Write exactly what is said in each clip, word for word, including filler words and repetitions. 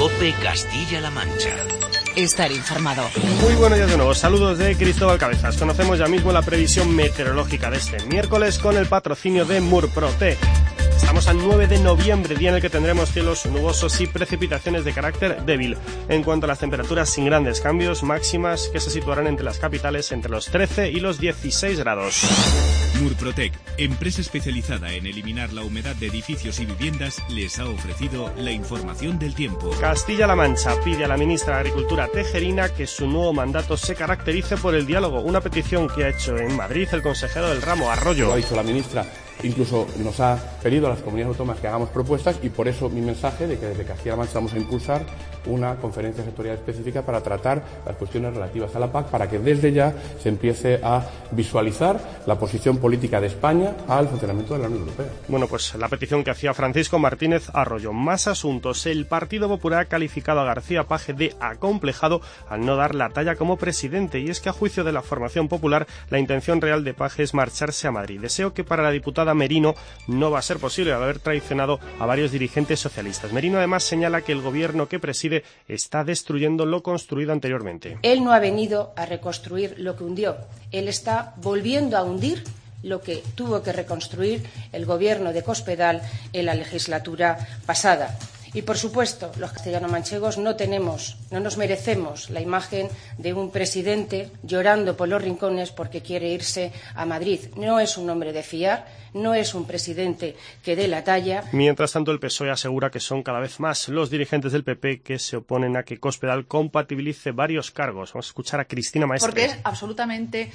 COPE Castilla-La Mancha. Estar informado. Muy buenos días de nuevo. Saludos de Cristóbal Cabezas. Conocemos ya mismo la previsión meteorológica de este miércoles con el patrocinio de Murprotec. Estamos al nueve de noviembre, día en el que tendremos cielos nubosos y precipitaciones de carácter débil. En cuanto a las temperaturas, sin grandes cambios, máximas que se situarán entre las capitales entre los trece y los dieciséis grados. Murprotec, empresa especializada en eliminar la humedad de edificios y viviendas, les ha ofrecido la información del tiempo. Castilla-La Mancha pide a la ministra de Agricultura tejerina que su nuevo mandato se caracterice por el diálogo, una petición que ha hecho en Madrid el consejero del ramo, Arroyo. Lo ha dicho la ministra. Incluso nos ha pedido a las comunidades autónomas que hagamos propuestas y por eso mi mensaje de que desde Castilla-La Mancha vamos a impulsar una conferencia sectorial específica para tratar las cuestiones relativas a la P A C, para que desde ya se empiece a visualizar la posición política de España al funcionamiento de la Unión Europea. Bueno, pues la petición que hacía Francisco Martínez Arroyo. Más asuntos. El Partido Popular ha calificado a García Page de acomplejado al no dar la talla como presidente, y es que a juicio de la formación popular la intención real de Page es marcharse a Madrid. Deseo que para la diputada Merino no va a ser posible al haber traicionado a varios dirigentes socialistas. Merino además señala que el gobierno que preside está destruyendo lo construido anteriormente. Él no ha venido a reconstruir lo que hundió, él está volviendo a hundir lo que tuvo que reconstruir el gobierno de Cospedal en la legislatura pasada. Y, por supuesto, los castellano-manchegos no tenemos, no nos merecemos la imagen de un presidente llorando por los rincones porque quiere irse a Madrid. No es un hombre de fiar, no es un presidente que dé la talla. Mientras tanto, el P S O E asegura que son cada vez más los dirigentes del P P que se oponen a que Cospedal compatibilice varios cargos. Vamos a escuchar a Cristina Maestre. Porque es absolutamente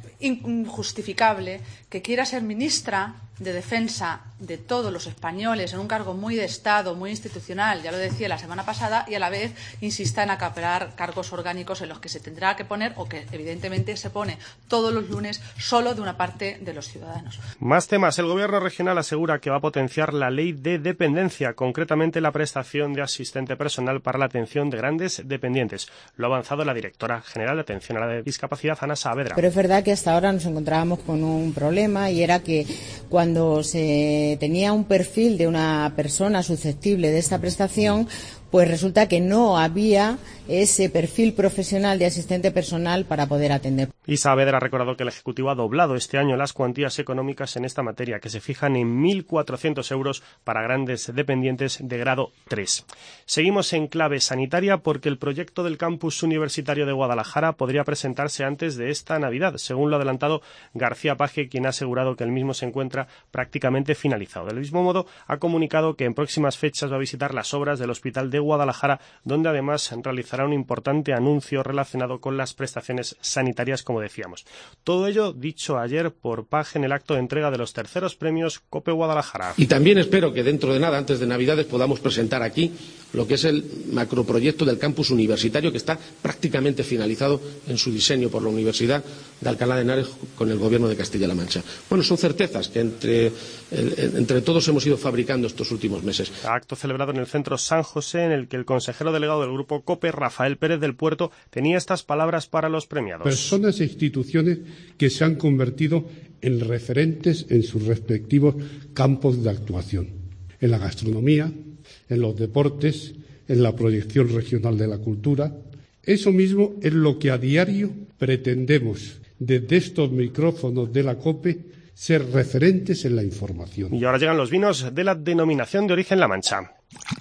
injustificable que quiera ser ministra de Defensa de todos los españoles en un cargo muy de Estado, muy institucional, ya lo decía la semana pasada, y a la vez insista en acaparar cargos orgánicos en los que se tendrá que poner, o que evidentemente se pone todos los lunes, solo de una parte de los ciudadanos. Más temas. El gobierno regional asegura que va a potenciar la ley de dependencia, concretamente la prestación de asistente personal para la atención de grandes dependientes. Lo ha avanzado la directora general de Atención a la Discapacidad, Ana Saavedra. Pero es verdad que hasta ahora nos encontrábamos con un problema, y era que cuando se tenía un perfil de una persona susceptible de esta prestación, pues resulta que no había ese perfil profesional de asistente personal para poder atender. Y Saavedra ha recordado que el Ejecutivo ha doblado este año las cuantías económicas en esta materia, que se fijan en mil cuatrocientos euros para grandes dependientes de grado tres. Seguimos en clave sanitaria porque el proyecto del campus universitario de Guadalajara podría presentarse antes de esta Navidad, según lo ha adelantado García Page, quien ha asegurado que el mismo se encuentra prácticamente finalizado. Del mismo modo, ha comunicado que en próximas fechas va a visitar las obras del Hospital de Guadalajara, donde además realizará un importante anuncio relacionado con las prestaciones sanitarias, como decíamos. Todo ello dicho ayer por Page en el acto de entrega de los terceros premios COPE Guadalajara. Y también espero que dentro de nada, antes de Navidades, podamos presentar aquí lo que es el macroproyecto del campus universitario, que está prácticamente finalizado en su diseño por la Universidad de Alcalá de Henares con el Gobierno de Castilla-La Mancha. Bueno, son certezas que entre, el, entre todos hemos ido fabricando estos últimos meses. Acto celebrado en el Centro San José, en el que el consejero delegado del Grupo COPE, Rafael Pérez del Puerto, tenía estas palabras para los premiados. Personas e instituciones que se han convertido en referentes en sus respectivos campos de actuación, en la gastronomía, en los deportes, en la proyección regional de la cultura. Eso mismo es lo que a diario pretendemos desde estos micrófonos de la COPE, ser referentes en la información. Y ahora llegan los vinos de la denominación de origen La Mancha.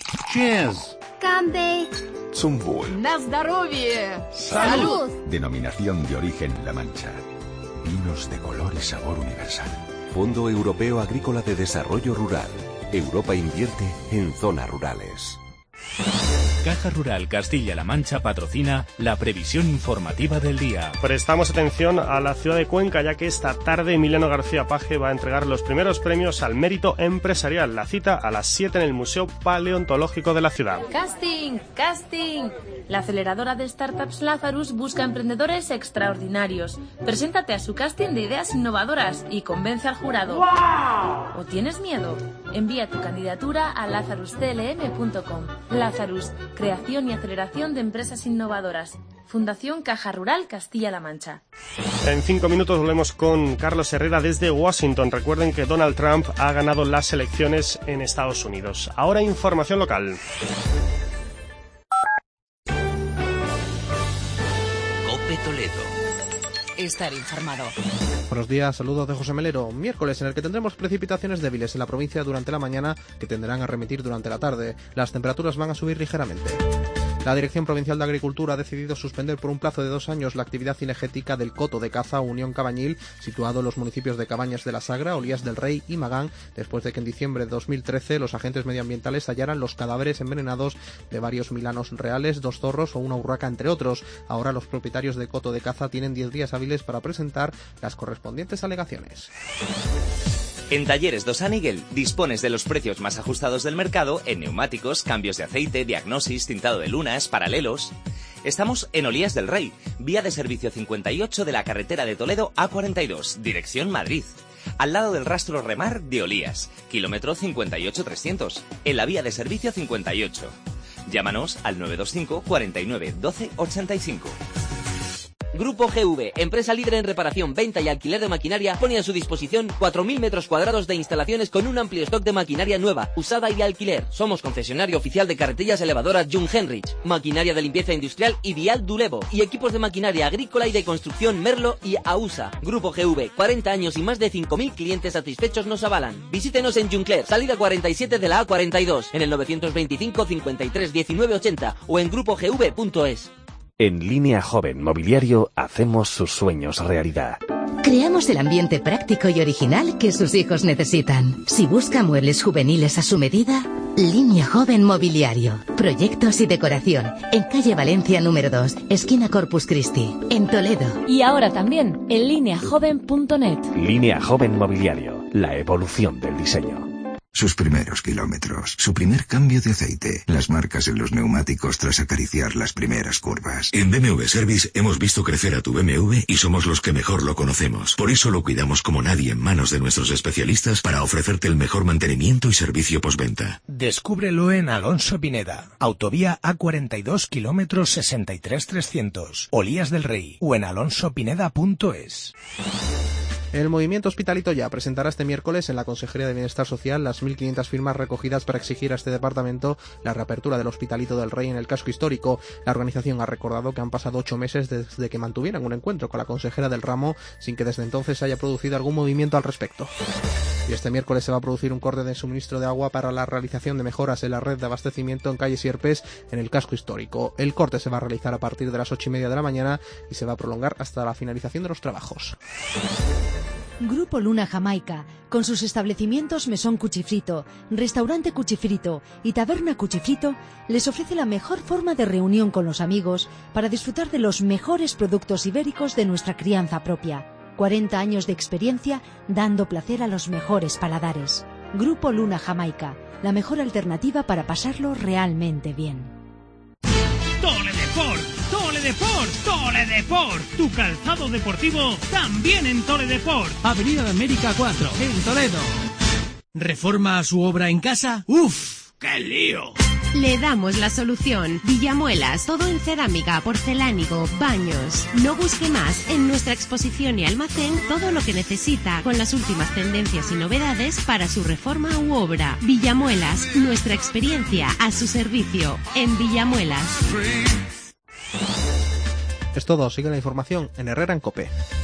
Cheers. Cambe. Zum Wohl. Na zdоровье. Salud. Denominación de origen La Mancha. Vinos de color y sabor universal. Fondo Europeo Agrícola de Desarrollo Rural. Europa invierte en zonas rurales. Caja Rural Castilla-La Mancha patrocina la previsión informativa del día. Prestamos atención a la ciudad de Cuenca, ya que esta tarde Emiliano García Page va a entregar los primeros premios al mérito empresarial. La cita a las siete en el Museo Paleontológico de la ciudad. Casting, casting. La aceleradora de startups Lazarus busca emprendedores extraordinarios. Preséntate a su casting de ideas innovadoras y convence al jurado. ¡Wow! ¿O tienes miedo? Envía tu candidatura a lazarus c l m punto com. Lazarus, creación y aceleración de empresas innovadoras. Fundación Caja Rural Castilla-La Mancha. En cinco minutos volvemos con Carlos Herrera desde Washington. Recuerden que Donald Trump ha ganado las elecciones en Estados Unidos. Ahora información local. Estar informado. Buenos días, saludos de José Melero. Miércoles en el que tendremos precipitaciones débiles en la provincia durante la mañana que tenderán a remitir durante la tarde. Las temperaturas van a subir ligeramente. La Dirección Provincial de Agricultura ha decidido suspender por un plazo de dos años la actividad cinegética del coto de caza Unión Cabañil, situado en los municipios de Cabañas de la Sagra, Olías del Rey y Magán, después de que en diciembre de dos mil trece los agentes medioambientales hallaran los cadáveres envenenados de varios milanos reales, dos zorros o una urraca, entre otros. Ahora los propietarios de coto de caza tienen diez días hábiles para presentar las correspondientes alegaciones. En Talleres Dos Aniguel dispones de los precios más ajustados del mercado en neumáticos, cambios de aceite, diagnosis, tintado de lunas, paralelos. Estamos en Olías del Rey, vía de servicio cincuenta y ocho de la carretera de Toledo A cuarenta y dos, dirección Madrid. Al lado del rastro Remar de Olías, kilómetro cincuenta y ocho trescientos, en la vía de servicio cincuenta y ocho. Llámanos al nueve dos cinco, cuarenta y nueve, doce, ochenta y cinco. Grupo G V, empresa líder en reparación, venta y alquiler de maquinaria, pone a su disposición cuatro mil metros cuadrados de instalaciones con un amplio stock de maquinaria nueva, usada y de alquiler. Somos concesionario oficial de carretillas elevadoras Jung Henrich, maquinaria de limpieza industrial Ideal Dulevo y equipos de maquinaria agrícola y de construcción Merlo y AUSA. Grupo G V, cuarenta años y más de cinco mil clientes satisfechos nos avalan. Visítenos en Juncler, salida cuarenta y siete de la A cuarenta y dos, en el novecientos veinticinco, cincuenta y tres, diecinueve, ochenta o en grupo g v punto es. En Línea Joven Mobiliario hacemos sus sueños realidad. Creamos el ambiente práctico y original que sus hijos necesitan. Si busca muebles juveniles a su medida, Línea Joven Mobiliario. Proyectos y decoración. En calle Valencia número dos, esquina Corpus Christi, en Toledo. Y ahora también en línea joven punto net. Línea Joven Mobiliario. La evolución del diseño. Sus primeros kilómetros, su primer cambio de aceite, las marcas en los neumáticos tras acariciar las primeras curvas. En B M W Service hemos visto crecer a tu B M W y somos los que mejor lo conocemos. Por eso lo cuidamos como nadie en manos de nuestros especialistas para ofrecerte el mejor mantenimiento y servicio postventa. Descúbrelo en Alonso Pineda, autovía A cuarenta y dos, kilómetros sesenta y tres trescientos, Olías del Rey, o en alonso pineda punto es. El Movimiento Hospitalito Ya presentará este miércoles en la Consejería de Bienestar Social las mil quinientas firmas recogidas para exigir a este departamento la reapertura del Hospitalito del Rey en el casco histórico. La organización ha recordado que han pasado ocho meses desde que mantuvieran un encuentro con la consejera del ramo sin que desde entonces se haya producido algún movimiento al respecto. Y este miércoles se va a producir un corte de suministro de agua para la realización de mejoras en la red de abastecimiento en calle Sierpes en el casco histórico. El corte se va a realizar a partir de las ocho y media de la mañana y se va a prolongar hasta la finalización de los trabajos. Grupo Luna Jamaica, con sus establecimientos Mesón Cuchifrito, Restaurante Cuchifrito y Taberna Cuchifrito, les ofrece la mejor forma de reunión con los amigos para disfrutar de los mejores productos ibéricos de nuestra crianza propia. cuarenta años de experiencia dando placer a los mejores paladares. Grupo Luna Jamaica, la mejor alternativa para pasarlo realmente bien. Toledeport, Toledeport, Toledeport, tu calzado deportivo también en Toledeport. Avenida de América cuatro, en Toledo. ¿Reforma su obra en casa? ¡Uf! ¡Qué lío! Le damos la solución. Villamuelas, todo en cerámica, porcelánico, baños. No busque más. En nuestra exposición y almacén, todo lo que necesita, con las últimas tendencias y novedades para su reforma u obra. Villamuelas, nuestra experiencia a su servicio. En Villamuelas. Es todo, sigue la información en Herrera en COPE.